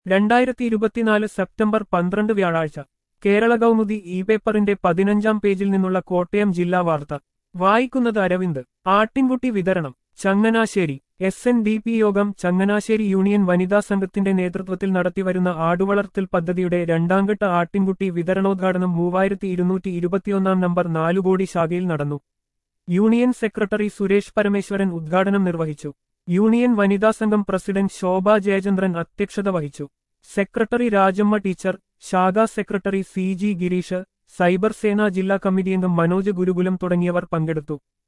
2024 September 12 വ്യാഴാഴ്ച Kerala Kaumudi E പേപ്പറിന്റെ 15-ാം പേജിൽ നിന്നുള്ള കോട്ടയം ജില്ലാ വാർത്ത വായിക്കുന്നത് അരവിന്ദ്. ആട്ടിൻകുട്ടി വിതരണം ചങ്ങനാശ്ശേരി. SNDP യോഗം ചങ്ങനാശ്ശേരി യൂണിയൻ വനിതാ സംഘത്തിന്റെ നേതൃത്വത്തിൽ നടത്തിവരുന്ന ആടുവളർത്തൽ പദ്ധതിയുടെ രണ്ടാംഘട്ട ആട്ടിൻകുട്ടി വിതരണോദ്ഘാടനം 3221 നമ്പർ 4 കോടി ശാഖയിൽ നടന്നു. യൂണിയൻ സെക്രട്ടറി സുരേഷ് പരമേശ്വരൻ ഉദ്ഘാടനം നിർവഹിച്ചു. യൂണിയൻ വനിതാ സംഘം പ്രസിഡന്റ് ശോഭ ജയചന്ദ്രൻ അധ്യക്ഷത വഹിച്ചു. സെക്രട്ടറി രാജമ്മ ടീച്ചർ, ശാഖാ സെക്രട്ടറി CG ഗിരീഷ്, സൈബർ സേന ജില്ലാ കമ്മിറ്റി അംഗം മനോജ് ഗുരുകുലം തുടങ്ങിയവർ പങ്കെടുത്തു.